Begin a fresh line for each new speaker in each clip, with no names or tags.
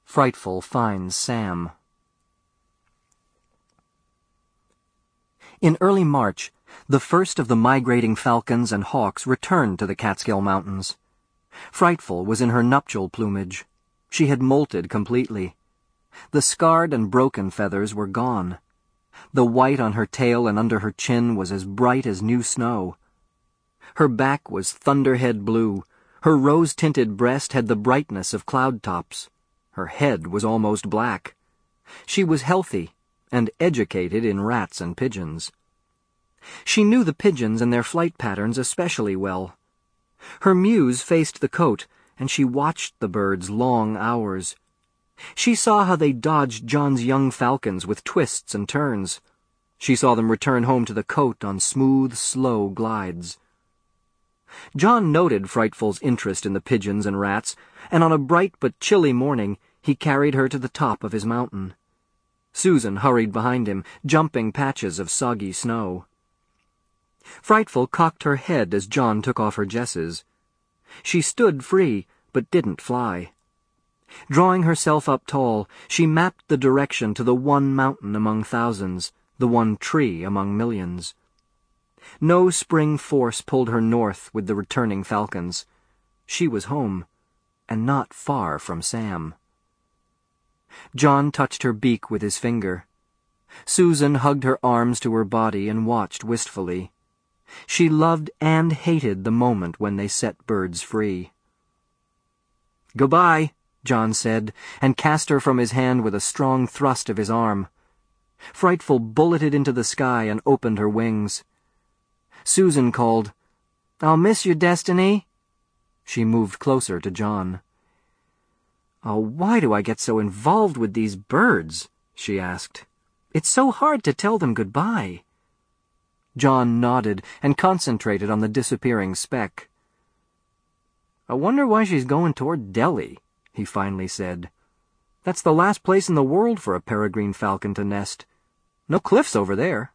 Frightful finds Sam. In early March, the first of the migrating falcons and hawks returned to the Catskill Mountains. Frightful was in her nuptial plumage. She had molted completely. The scarred and broken feathers were gone. The white on her tail and under her chin was as bright as new snow. Her back was thunderhead blue. Her rose-tinted breast had the brightness of cloud tops. Her head was almost black. She was healthy and educated in rats and pigeons. She knew the pigeons and their flight patterns especially well. Her mews faced the cote, and she watched the birds long hours. She saw how they dodged John's young falcons with twists and turns. She saw them return home to the cote on smooth, slow glides. John noted Frightful's interest in the pigeons and rats, and on a bright but chilly morning he carried her to the top of his mountain. Susan hurried behind him, jumping patches of soggy snow. Frightful cocked her head as John took off her jesses. She stood free, but didn't fly. Drawing herself up tall, she mapped the direction to the one mountain among thousands, the one tree among millions. No spring force pulled her north with the returning falcons. She was home, and not far from Sam. John touched her beak with his finger. Susan hugged her arms to her body and watched wistfully. She loved and hated the moment when they set birds free. "Goodbye," John said, and cast her from his hand with a strong thrust of his arm. Frightful bulleted into the sky and opened her wings. Susan called, "I'll miss you, Destiny." She moved closer to John. "Oh, why do I get so involved with these birds?" she asked. "It's so hard to tell them goodbye." John nodded and concentrated on the disappearing speck. "I wonder why she's going toward Delhi," he finally said. "That's the last place in the world for a peregrine falcon to nest. No cliffs over there."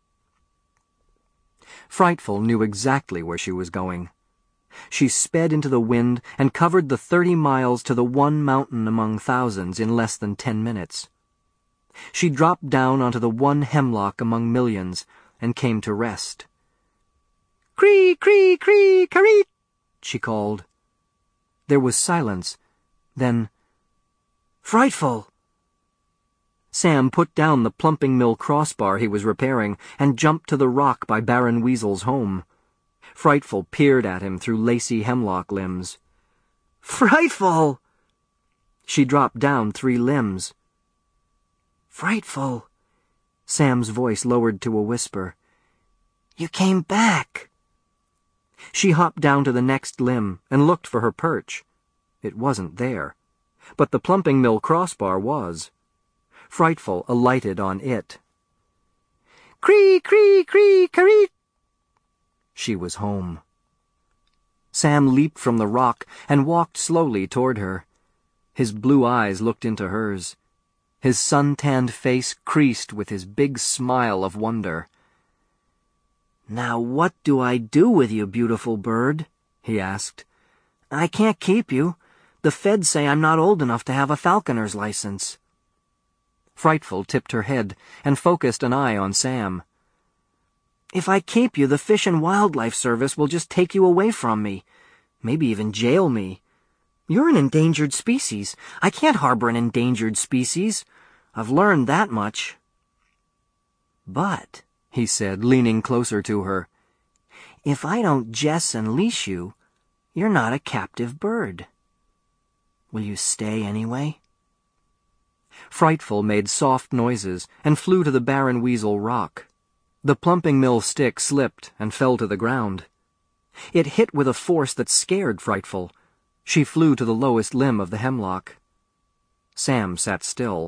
Frightful knew exactly where she was going. She sped into the wind and covered the 30 miles to the one mountain among thousands in less than 10 minutes. She dropped down onto the one hemlock among millions and came to rest. "Cree, cree, cree, careet," she called. There was silence. Then, "Frightful!" Sam put down the plumping mill crossbar he was repairing and jumped to the rock by Baron Weasel's home. Frightful peered at him through lacy hemlock limbs. "Frightful!" She dropped down 3 limbs. "Frightful!" Sam's voice lowered to a whisper. "You came back!" She hopped down to the next limb and looked for her perch. It wasn't there, but the plumping mill crossbar was. Frightful alighted on it. "Cree, cree, cree, careet!" She was home. Sam leaped from the rock and walked slowly toward her. His blue eyes looked into hers. His sun-tanned face creased with his big smile of wonder. "Now what do I do with you, beautiful bird?" he asked. "I can't keep you. The feds say I'm not old enough to have a falconer's license." Frightful tipped her head and focused an eye on Sam. "If I keep you, the Fish and Wildlife Service will just take you away from me. Maybe even jail me. You're an endangered species. I can't harbor an endangered species. I've learned that much." "But," he said, leaning closer to her, "if I don't jess and leash you, you're not a captive bird. Will you stay anyway?" Frightful made soft noises and flew to the Baron Weasel rock. The plumping mill stick slipped and fell to the ground. It hit with a force that scared Frightful. She flew to the lowest limb of the hemlock. Sam sat still.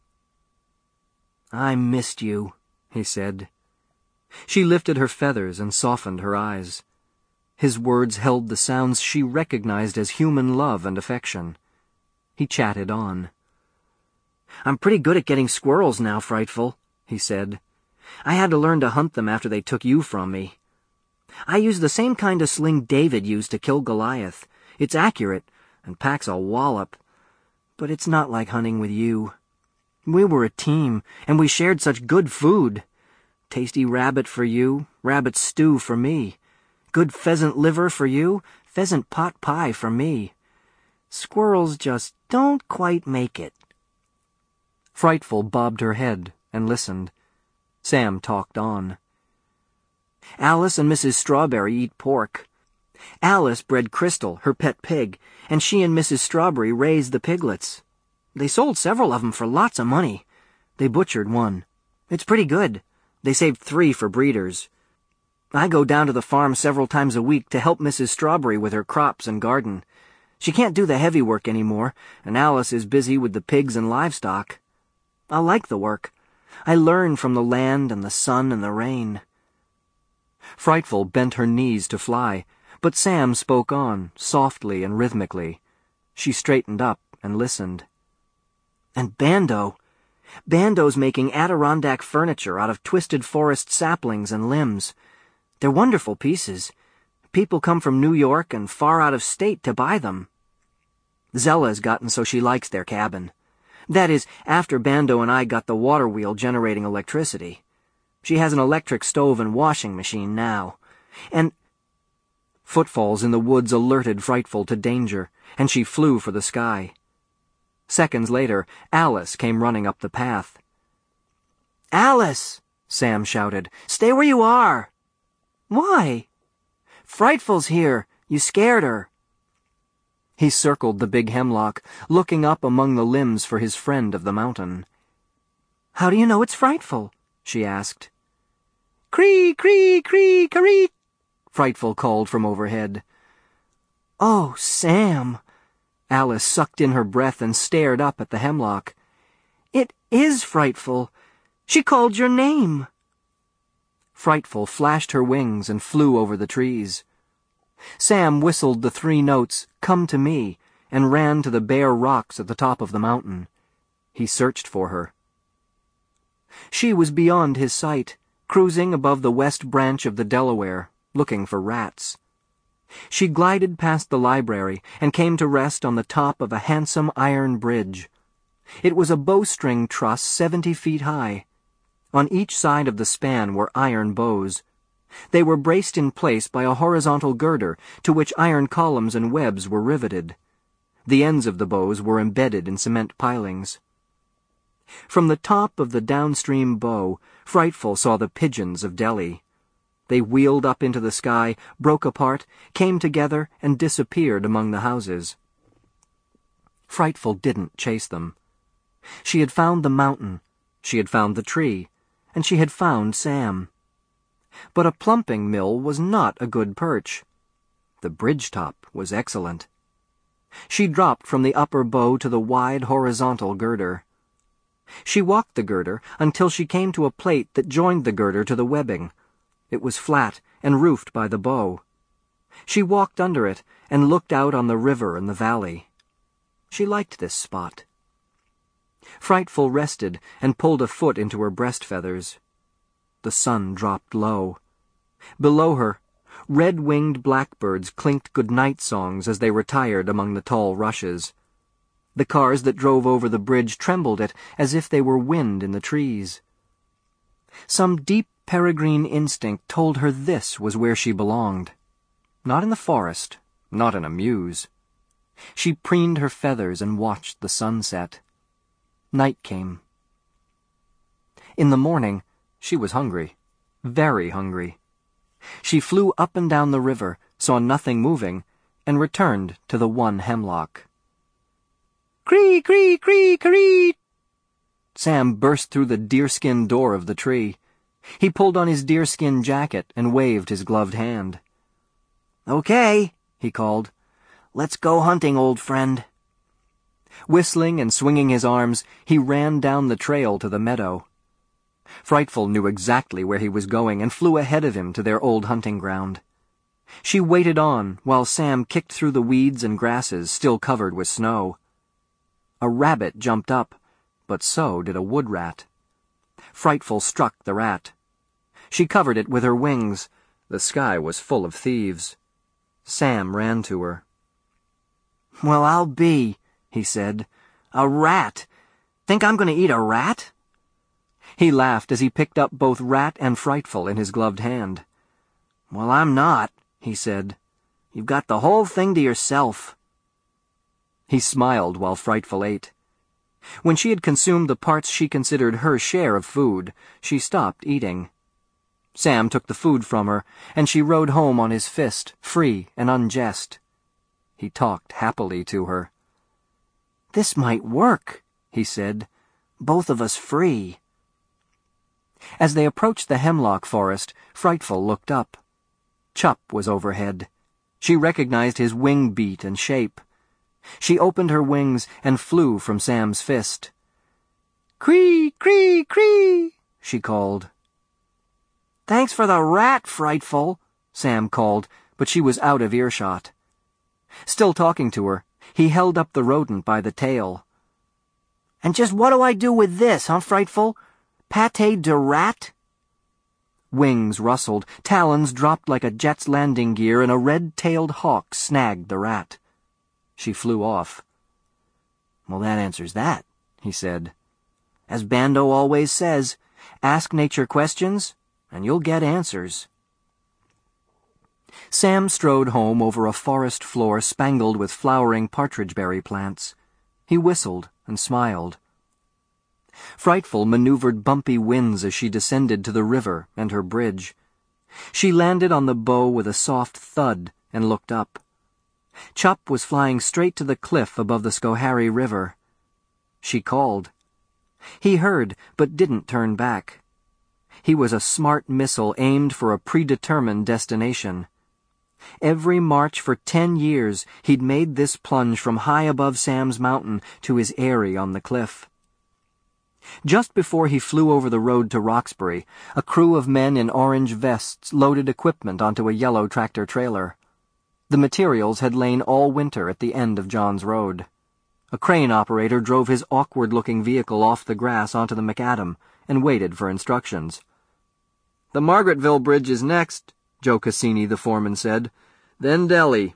"I missed you," he said. She lifted her feathers and softened her eyes. His words held the sounds she recognized as human love and affection. He chatted on. "I'm pretty good at getting squirrels now, Frightful," he said. "I had to learn to hunt them after they took you from me. I use the same kind of sling David used to kill Goliath. It's accurate and packs a wallop. But it's not like hunting with you. We were a team, and we shared such good food. Tasty rabbit for you, rabbit stew for me. Good pheasant liver for you, pheasant pot pie for me. Squirrels just don't quite make it." Frightful bobbed her head and listened. Sam talked on. "Alice and Mrs. Strawberry eat pork. Alice bred Crystal, her pet pig, and she and Mrs. Strawberry raised the piglets. They sold several of them for lots of money. They butchered one. It's pretty good. They saved 3 for breeders. I go down to the farm several times a week to help Mrs. Strawberry with her crops and garden. She can't do the heavy work anymore, and Alice is busy with the pigs and livestock. I like the work. I learn from the land and the sun and the rain." Frightful bent her knees to fly, but Sam spoke on, softly and rhythmically. She straightened up and listened. "And Bando's making Adirondack furniture out of twisted forest saplings and limbs. They're wonderful pieces. People come from New York and far out of state to buy them. Zella's gotten so she likes their cabin. That is, after Bando and I got the water wheel generating electricity. She has an electric stove and washing machine now. And—" Footfalls in the woods alerted Frightful to danger, and she flew for the sky. Seconds later, Alice came running up the path. "Alice!" Sam shouted. "Stay where you are!" "Why?" "Frightful's here. You scared her." He circled the big hemlock, looking up among the limbs for his friend of the mountain. "How do you know it's Frightful?" she asked. "Cree, cree, cree, caree!" Frightful called from overhead. "Oh, Sam!" Alice sucked in her breath and stared up at the hemlock. "It is Frightful. She called your name." Frightful flashed her wings and flew over the trees. Sam whistled the 3 notes, "Come to me," and ran to the bare rocks at the top of the mountain. He searched for her. She was beyond his sight, cruising above the west branch of the Delaware, looking for rats. She glided past the library and came to rest on the top of a handsome iron bridge. It was a bowstring truss 70 feet high. On each side of the span were iron bows. They were braced in place by a horizontal girder to which iron columns and webs were riveted. The ends of the bows were embedded in cement pilings. From the top of the downstream bow, Frightful saw the pigeons of Delhi. They wheeled up into the sky, broke apart, came together, and disappeared among the houses. Frightful didn't chase them. She had found the mountain, she had found the tree, and she had found Sam. But a plumping mill was not a good perch. The bridge top was excellent. She dropped from the upper bow to the wide horizontal girder. She walked the girder until she came to a plate that joined the girder to the webbing. It was flat and roofed by the bow. She walked under it and looked out on the river and the valley. She liked this spot. Frightful rested and pulled a foot into her breast feathers. The sun dropped low. Below her, red-winged blackbirds clinked good-night songs as they retired among the tall rushes. The cars that drove over the bridge trembled it as if they were wind in the trees. Some deep peregrine instinct told her this was where she belonged. Not in the forest, not in a mews. She preened her feathers and watched the sunset. Night came. In the morning, she was hungry, very hungry. She flew up and down the river, saw nothing moving, and returned to the one hemlock. "Cree, cree, cree, cree!" Sam burst through the deerskin door of the tree. He pulled on his deerskin jacket and waved his gloved hand. "Okay," he called. "Let's go hunting, old friend." Whistling and swinging his arms, he ran down the trail to the meadow. Frightful knew exactly where he was going and flew ahead of him to their old hunting ground. She waited on while Sam kicked through the weeds and grasses still covered with snow. A rabbit jumped up, but so did a wood rat. Frightful struck the rat. She covered it with her wings. The sky was full of thieves. Sam ran to her. "Well, I'll be," he said. A rat. Think I'm going to eat a rat?" He laughed as he picked up both Rat and Frightful in his gloved hand. "Well, I'm not," he said. "You've got the whole thing to yourself." He smiled while Frightful ate. When she had consumed the parts she considered her share of food, she stopped eating. Sam took the food from her, and she rode home on his fist, free and unjessed. He talked happily to her. "This might work," he said. "Both of us free." As they approached the hemlock forest, Frightful looked up. Chup was overhead. She recognized his wing beat and shape. She opened her wings and flew from Sam's fist. "Cree, cree, cree," she called. "Thanks for the rat, Frightful," Sam called, but she was out of earshot. Still talking to her, he held up the rodent by the tail. "And just what do I do with this, huh, Frightful? Pâté de rat?" Wings rustled, talons dropped like a jet's landing gear, and a red-tailed hawk snagged the rat. She flew off. "Well, that answers that," he said. "As Bando always says, ask nature questions, and you'll get answers." Sam strode home over a forest floor spangled with flowering partridge-berry plants. He whistled and smiled. Frightful maneuvered bumpy winds as she descended to the river and her bridge. She landed on the bow with a soft thud and looked up. Chup was flying straight to the cliff above the Schoharie River. She called. He heard, but didn't turn back. He was a smart missile aimed for a predetermined destination. Every march for 10 years he'd made this plunge from high above Sam's mountain to his eyrie on the cliff. Just before he flew over the road to Roxbury, a crew of men in orange vests loaded equipment onto a yellow tractor-trailer. The materials had lain all winter at the end of John's Road. A crane operator drove his awkward-looking vehicle off the grass onto the macadam and waited for instructions. "The Margaretville Bridge is next," Joe Cassini, the foreman, said. "Then Delhi."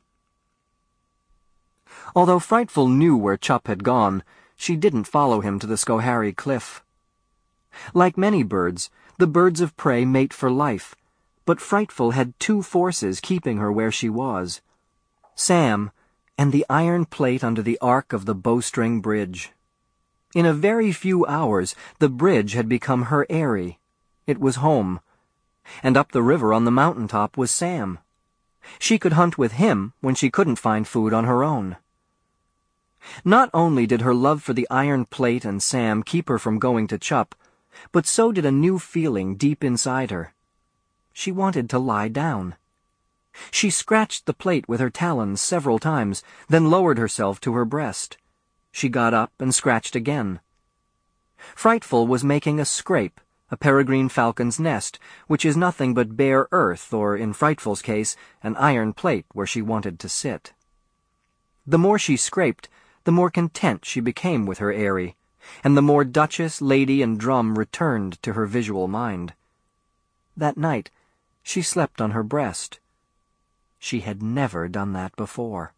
Although Frightful knew where Chup had gone, she didn't follow him to the Schoharie cliff. Like many birds, the birds of prey mate for life, but Frightful had two forces keeping her where she was: Sam and the iron plate under the arc of the bowstring bridge. In a very few hours, the bridge had become her eyrie. It was home. And up the river on the mountaintop was Sam. She could hunt with him when she couldn't find food on her own. Not only did her love for the iron plate and Sam keep her from going to Chup, but so did a new feeling deep inside her. She wanted to lie down. She scratched the plate with her talons several times, then lowered herself to her breast. She got up and scratched again. Frightful was making a scrape, a peregrine falcon's nest, which is nothing but bare earth, or, in Frightful's case, an iron plate where she wanted to sit. The more she scraped, the more content she became with her eyrie, and the more Duchess, Lady, and Drum returned to her visual mind. That night, she slept on her breast. She had never done that before.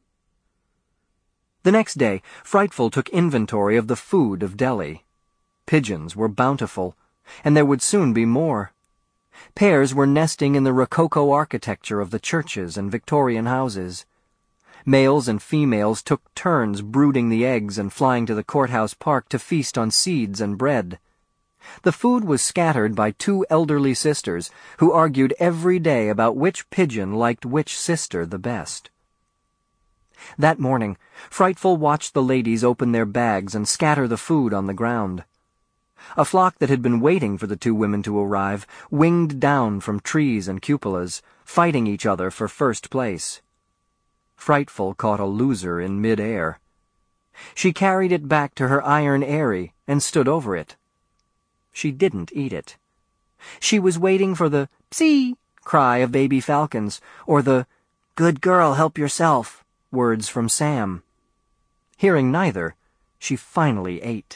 The next day, Frightful took inventory of the food of Delhi. Pigeons were bountiful, and there would soon be more. Pairs were nesting in the Rococo architecture of the churches and Victorian houses. Males and females took turns brooding the eggs and flying to the courthouse park to feast on seeds and bread. The food was scattered by two elderly sisters who argued every day about which pigeon liked which sister the best. That morning, Frightful watched the ladies open their bags and scatter the food on the ground. A flock that had been waiting for the two women to arrive winged down from trees and cupolas, fighting each other for first place. Frightful caught a loser in mid-air. She carried it back to her iron eyrie and stood over it. She didn't eat it. She was waiting for the "psee" cry of baby falcons, or the "good girl, help yourself" words from Sam. Hearing neither, she finally ate.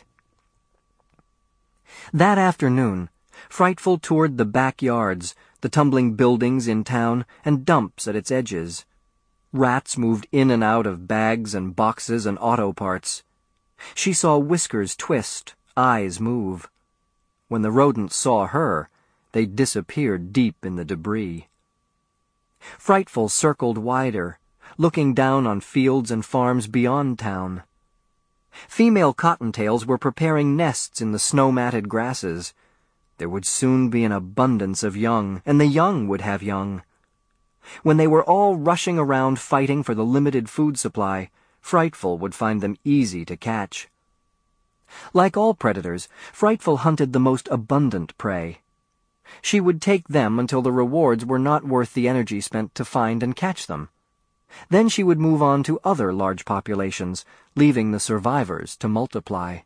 That afternoon, Frightful toured the backyards, the tumbling buildings in town, and dumps at its edges. Rats moved in and out of bags and boxes and auto parts. She saw whiskers twist, eyes move. When the rodents saw her, they disappeared deep in the debris. Frightful circled wider, looking down on fields and farms beyond town. Female cottontails were preparing nests in the snow-matted grasses. There would soon be an abundance of young, and the young would have young. When they were all rushing around fighting for the limited food supply, Frightful would find them easy to catch. Like all predators, Frightful hunted the most abundant prey. She would take them until the rewards were not worth the energy spent to find and catch them. Then she would move on to other large populations, leaving the survivors to multiply.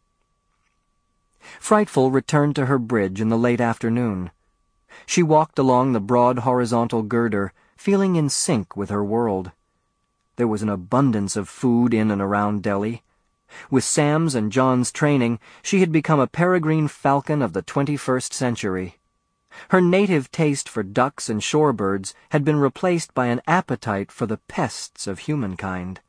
Frightful returned to her bridge in the late afternoon. She walked along the broad horizontal girder, feeling in sync with her world. There was an abundance of food in and around Delhi. With Sam's and John's training, she had become a peregrine falcon of the 21st century. Her native taste for ducks and shorebirds had been replaced by an appetite for the pests of humankind.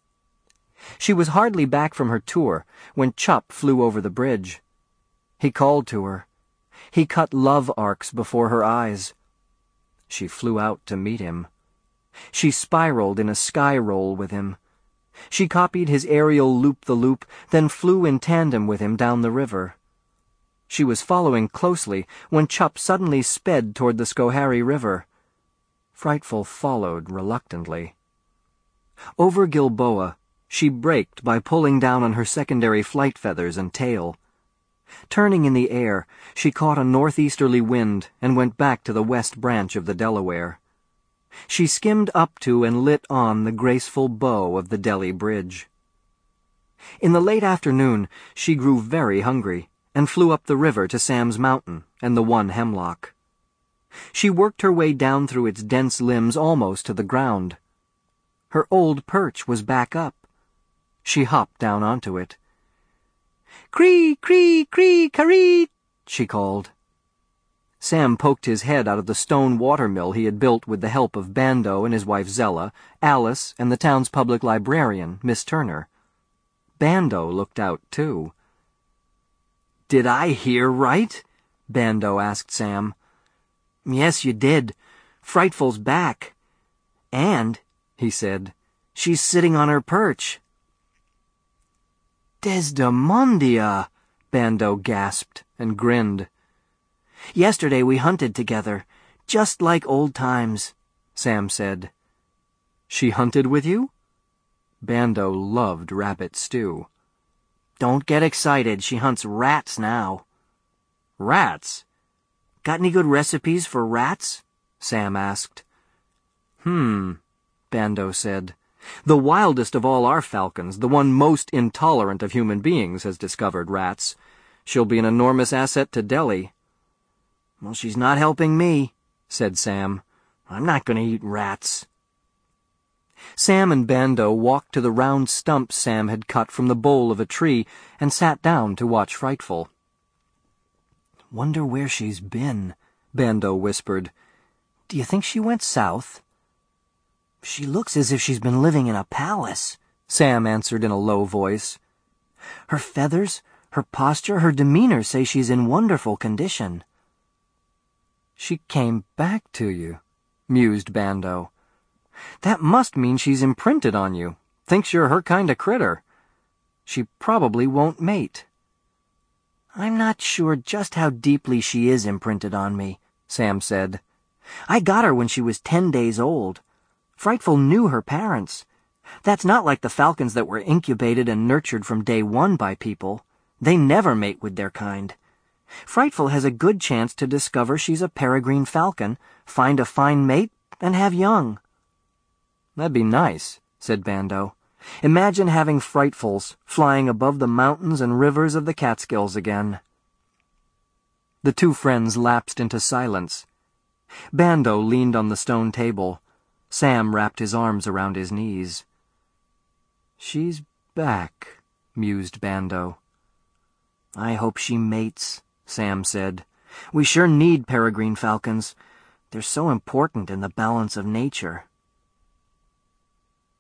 She was hardly back from her tour when Chup flew over the bridge. He called to her. He cut love arcs before her eyes. She flew out to meet him. She spiraled in a sky roll with him. She copied his aerial loop-the-loop, then flew in tandem with him down the river. She was following closely when Chup suddenly sped toward the Schoharie River. Frightful followed reluctantly. Over Gilboa, she braked by pulling down on her secondary flight feathers and tail. Turning in the air, she caught a northeasterly wind and went back to the west branch of the Delaware. She skimmed up to and lit on the graceful bow of the Delhi Bridge. In the late afternoon, she grew very hungry and flew up the river to Sam's Mountain and the one hemlock. She worked her way down through its dense limbs almost to the ground. Her old perch was back up. She hopped down onto it. "Cree, cree, cree, caree," she called. Sam poked his head out of the stone watermill he had built with the help of Bando and his wife Zella, Alice, and the town's public librarian, Miss Turner. Bando looked out, too. "Did I hear right?" Bando asked Sam. "Yes, you did. Frightful's back. And," he said, "she's sitting on her perch." "Desdemondia!" Bando gasped and grinned. "Yesterday we hunted together, just like old times," Sam said. "She hunted with you?" Bando loved rabbit stew. "Don't get excited. She hunts rats now." "Rats? Got any good recipes for rats?" Sam asked. Bando said. "The wildest of all our falcons, the one most intolerant of human beings, has discovered rats. She'll be an enormous asset to Delhi." "Well, she's not helping me," said Sam. "I'm not going to eat rats." Sam and Bando walked to the round stump Sam had cut from the bole of a tree and sat down to watch Frightful. "Wonder where she's been," Bando whispered. "Do you think she went south?" "She looks as if she's been living in a palace," Sam answered in a low voice. "Her feathers, her posture, her demeanor say she's in wonderful condition." "She came back to you," mused Bando. "That must mean she's imprinted on you, thinks you're her kind of critter. She probably won't mate." "I'm not sure just how deeply she is imprinted on me," Sam said. "I got her when she was 10 days old. Frightful knew her parents. That's not like the falcons that were incubated and nurtured from day one by people. They never mate with their kind. Frightful has a good chance to discover she's a peregrine falcon, find a fine mate, and have young." "That'd be nice," said Bando. "Imagine having Frightfuls flying above the mountains and rivers of the Catskills again." The two friends lapsed into silence. Bando leaned on the stone table. Sam wrapped his arms around his knees. "She's back," mused Bando. "I hope she mates," Sam said. "We sure need peregrine falcons. They're so important in the balance of nature."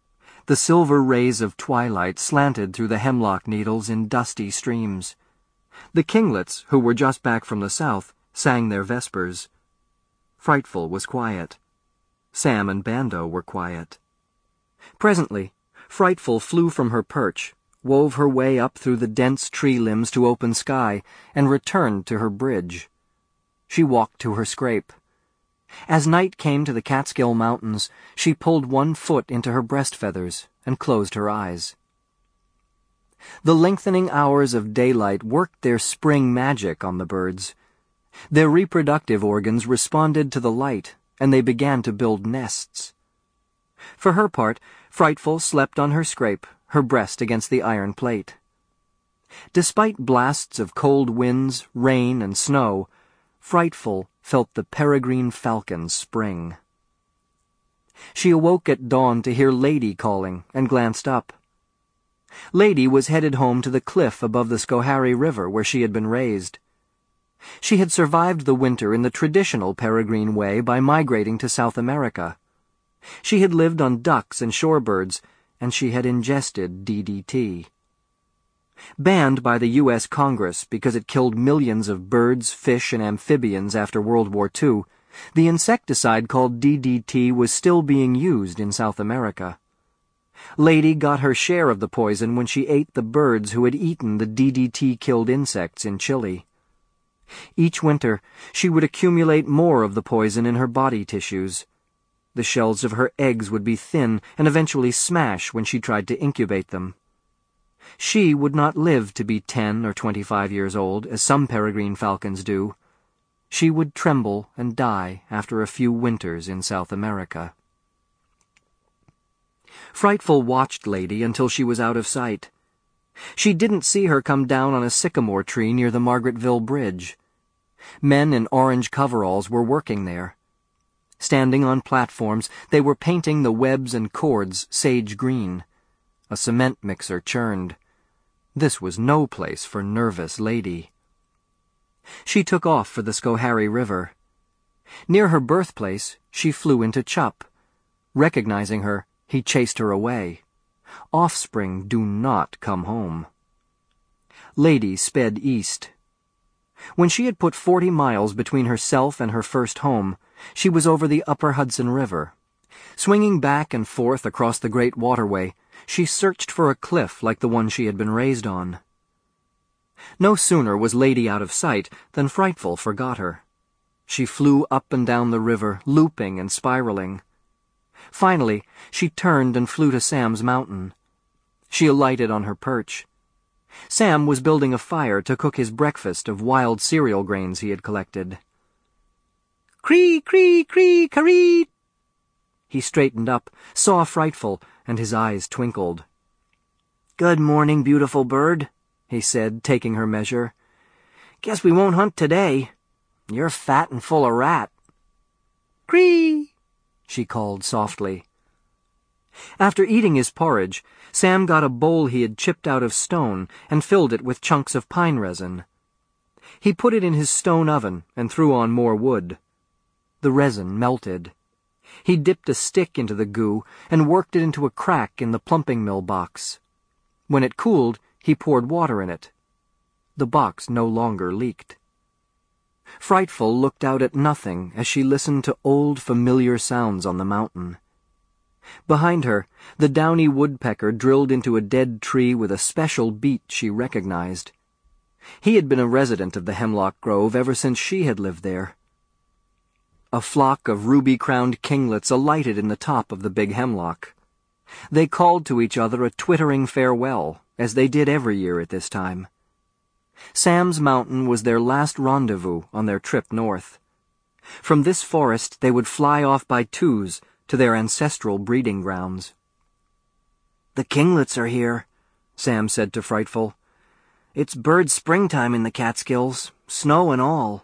The silver rays of twilight slanted through the hemlock needles in dusty streams. The kinglets, who were just back from the south, sang their vespers. Frightful was quiet. Sam and Bando were quiet. Presently, Frightful flew from her perch, wove her way up through the dense tree limbs to open sky, and returned to her bridge. She walked to her scrape. As night came to the Catskill Mountains, she pulled one foot into her breast feathers and closed her eyes. The lengthening hours of daylight worked their spring magic on the birds. Their reproductive organs responded to the light, and they began to build nests. For her part, Frightful slept on her scrape, her breast against the iron plate. Despite blasts of cold winds, rain, and snow, Frightful felt the peregrine falcon's spring. She awoke at dawn to hear Lady calling and glanced up. Lady was headed home to the cliff above the Schoharie River where she had been raised. She had survived the winter in the traditional peregrine way by migrating to South America. She had lived on ducks and shorebirds, and she had ingested DDT. Banned by the U.S. Congress because it killed millions of birds, fish, and amphibians after World War II, the insecticide called DDT was still being used in South America. Lady got her share of the poison when she ate the birds who had eaten the DDT-killed insects in Chile. Each winter, she would accumulate more of the poison in her body tissues. The shells of her eggs would be thin and eventually smash when she tried to incubate them. She would not live to be 10 or 25 years old, as some peregrine falcons do. She would tremble and die after a few winters in South America. Frightful watched Lady until she was out of sight. She didn't see her come down on a sycamore tree near the Margaretville Bridge. Men in orange coveralls were working there. Standing on platforms, they were painting the webs and cords sage green. A cement mixer churned. This was no place for nervous Lady. She took off for the Schoharie River. Near her birthplace, she flew into Chup. Recognizing her, he chased her away. Offspring do not come home. Lady sped east. When she had put 40 miles between herself and her first home, she was over the upper Hudson River. Swinging back and forth across the great waterway, she searched for a cliff like the one she had been raised on. No sooner was Lady out of sight than Frightful forgot her. She flew up and down the river, looping and spiraling. Finally, she turned and flew to Sam's mountain. She alighted on her perch. Sam was building a fire to cook his breakfast of wild cereal grains he had collected. "Cree, cree, cree, caree!" He straightened up, saw Frightful, and his eyes twinkled. "Good morning, beautiful bird," he said, taking her measure. "Guess we won't hunt today. You're fat and full of rat." "Cree!" she called softly. After eating his porridge, Sam got a bowl he had chipped out of stone and filled it with chunks of pine resin. He put it in his stone oven and threw on more wood. The resin melted. He dipped a stick into the goo and worked it into a crack in the plumping mill box. When it cooled, he poured water in it. The box no longer leaked. Frightful looked out at nothing as she listened to old, familiar sounds on the mountain. Behind her, the downy woodpecker drilled into a dead tree with a special beat she recognized. He had been a resident of the hemlock grove ever since she had lived there. A flock of ruby-crowned kinglets alighted in the top of the big hemlock. They called to each other a twittering farewell, as they did every year at this time. Sam's Mountain was their last rendezvous on their trip north. From this forest they would fly off by twos to their ancestral breeding grounds. "The kinglets are here," Sam said to Frightful. "It's bird springtime in the Catskills, snow and all."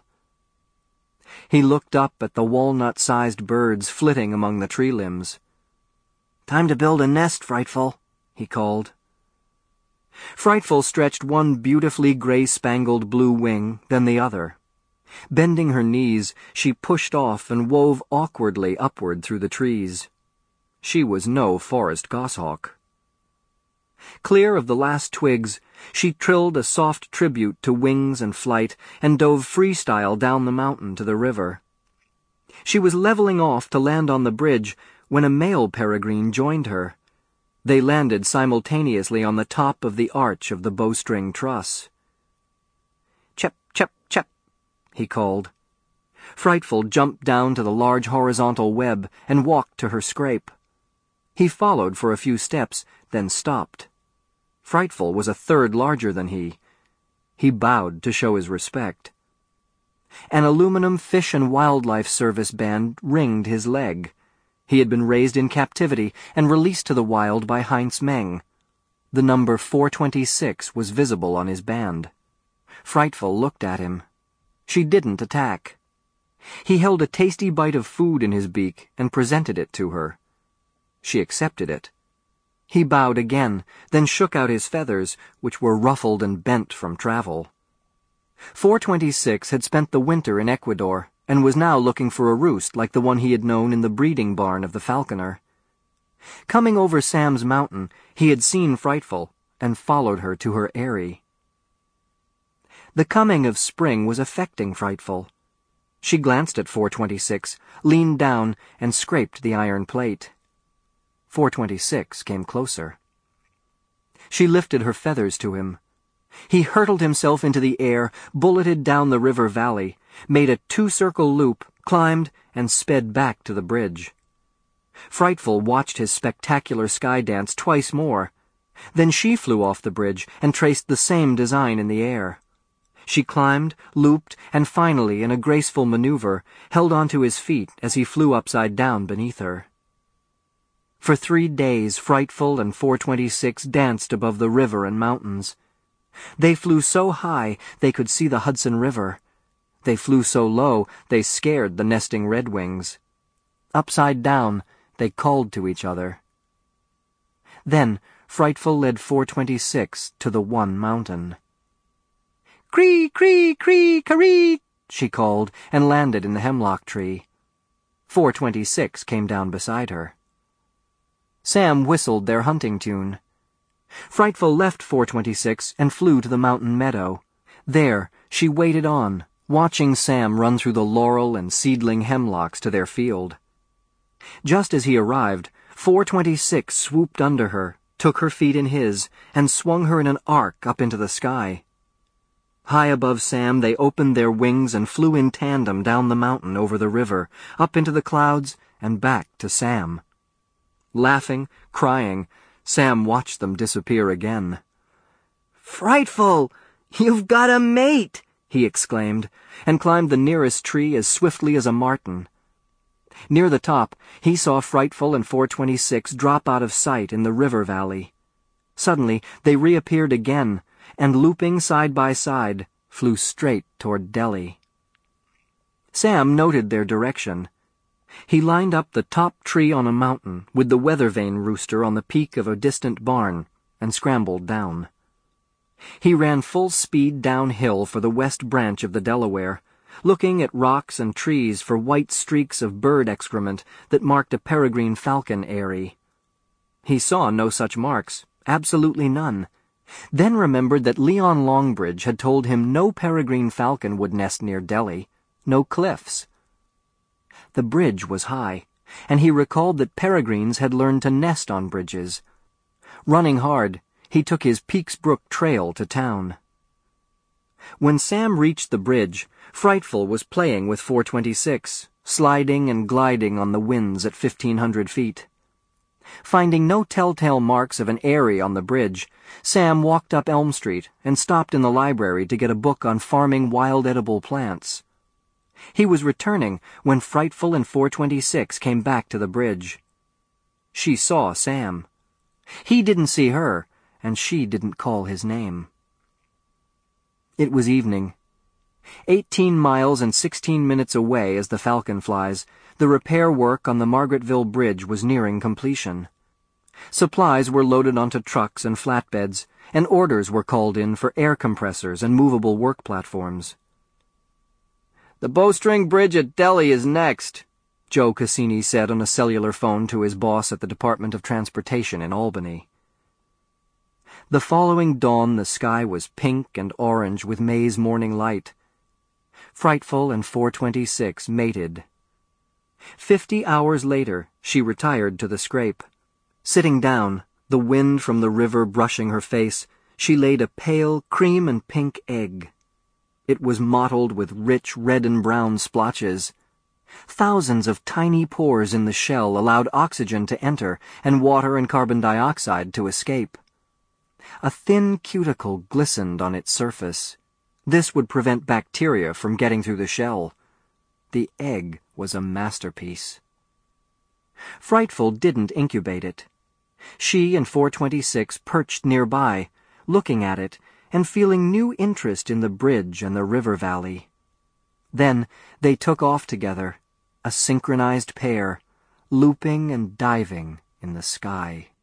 He looked up at the walnut-sized birds flitting among the tree limbs. "Time to build a nest, Frightful," he called. Frightful stretched one beautifully gray-spangled blue wing, then the other. Bending her knees, she pushed off and wove awkwardly upward through the trees. She was no forest goshawk. Clear of the last twigs, she trilled a soft tribute to wings and flight and dove freestyle down the mountain to the river. She was leveling off to land on the bridge when a male peregrine joined her. They landed simultaneously on the top of the arch of the bowstring truss. "Chep, chep, chep," he called. Frightful jumped down to the large horizontal web and walked to her scrape. He followed for a few steps, then stopped. Frightful was a third larger than he. He bowed to show his respect. An aluminum Fish and Wildlife Service band ringed his leg. He had been raised in captivity and released to the wild by Heinz Meng. The number 426 was visible on his band. Frightful looked at him. She didn't attack. He held a tasty bite of food in his beak and presented it to her. She accepted it. He bowed again, then shook out his feathers, which were ruffled and bent from travel. 426 had spent the winter in Ecuador and was now looking for a roost like the one he had known in the breeding barn of the falconer. Coming over Sam's mountain, he had seen Frightful and followed her to her eyrie. The coming of spring was affecting Frightful. She glanced at 426, leaned down, and scraped the iron plate. 426 came closer. She lifted her feathers to him. He hurtled himself into the air, bulleted down the river valley, made a two-circle loop, climbed, and sped back to the bridge. Frightful watched his spectacular sky dance twice more. Then she flew off the bridge and traced the same design in the air. She climbed, looped, and finally, in a graceful maneuver, held onto his feet as he flew upside down beneath her. For 3 days, Frightful and 426 danced above the river and mountains. They flew so high they could see the Hudson River. They flew so low they scared the nesting redwings. Upside down, they called to each other. Then Frightful led 426 to the one mountain. "Cree, cree, cree, caree," she called, and landed in the hemlock tree. 426 came down beside her. Sam whistled their hunting tune. Frightful left 426 and flew to the mountain meadow. There, she waited on, watching Sam run through the laurel and seedling hemlocks to their field. Just as he arrived, 426 swooped under her, took her feet in his, and swung her in an arc up into the sky. High above Sam, they opened their wings and flew in tandem down the mountain over the river, up into the clouds, and back to Sam. Laughing, crying, Sam watched them disappear again. "Frightful! You've got a mate!" he exclaimed, and climbed the nearest tree as swiftly as a marten. Near the top, he saw Frightful and 426 drop out of sight in the river valley. Suddenly, they reappeared again, and looping side by side, flew straight toward Delhi. Sam noted their direction. He lined up the top tree on a mountain with the weathervane rooster on the peak of a distant barn and scrambled down. He ran full speed downhill for the west branch of the Delaware, looking at rocks and trees for white streaks of bird excrement that marked a peregrine falcon eyrie. He saw no such marks, absolutely none, then remembered that Leon Longbridge had told him no peregrine falcon would nest near Delhi, no cliffs. The bridge was high, and he recalled that peregrines had learned to nest on bridges. Running hard, he took his Peaks Brook trail to town. When Sam reached the bridge, Frightful was playing with 426, sliding and gliding on the winds at 1,500 feet. Finding no telltale marks of an eyrie on the bridge, Sam walked up Elm Street and stopped in the library to get a book on farming wild edible plants. He was returning when Frightful and 426 came back to the bridge. She saw Sam. He didn't see her, and she didn't call his name. It was evening. 18 miles and 16 minutes away as the Falcon flies, the repair work on the Margaretville Bridge was nearing completion. Supplies were loaded onto trucks and flatbeds, and orders were called in for air compressors and movable work platforms. "The bowstring bridge at Delhi is next," Joe Cassini said on a cellular phone to his boss at the Department of Transportation in Albany. The following dawn the sky was pink and orange with May's morning light. Frightful and 426 mated. 50 hours later, she retired to the scrape. Sitting down, the wind from the river brushing her face, she laid a pale cream and pink egg. It was mottled with rich red and brown splotches. Thousands of tiny pores in the shell allowed oxygen to enter and water and carbon dioxide to escape. A thin cuticle glistened on its surface. This would prevent bacteria from getting through the shell. The egg was a masterpiece. Frightful didn't incubate it. She and 426 perched nearby, looking at it and feeling new interest in the bridge and the river valley. Then they took off together, a synchronized pair, looping and diving in the sky.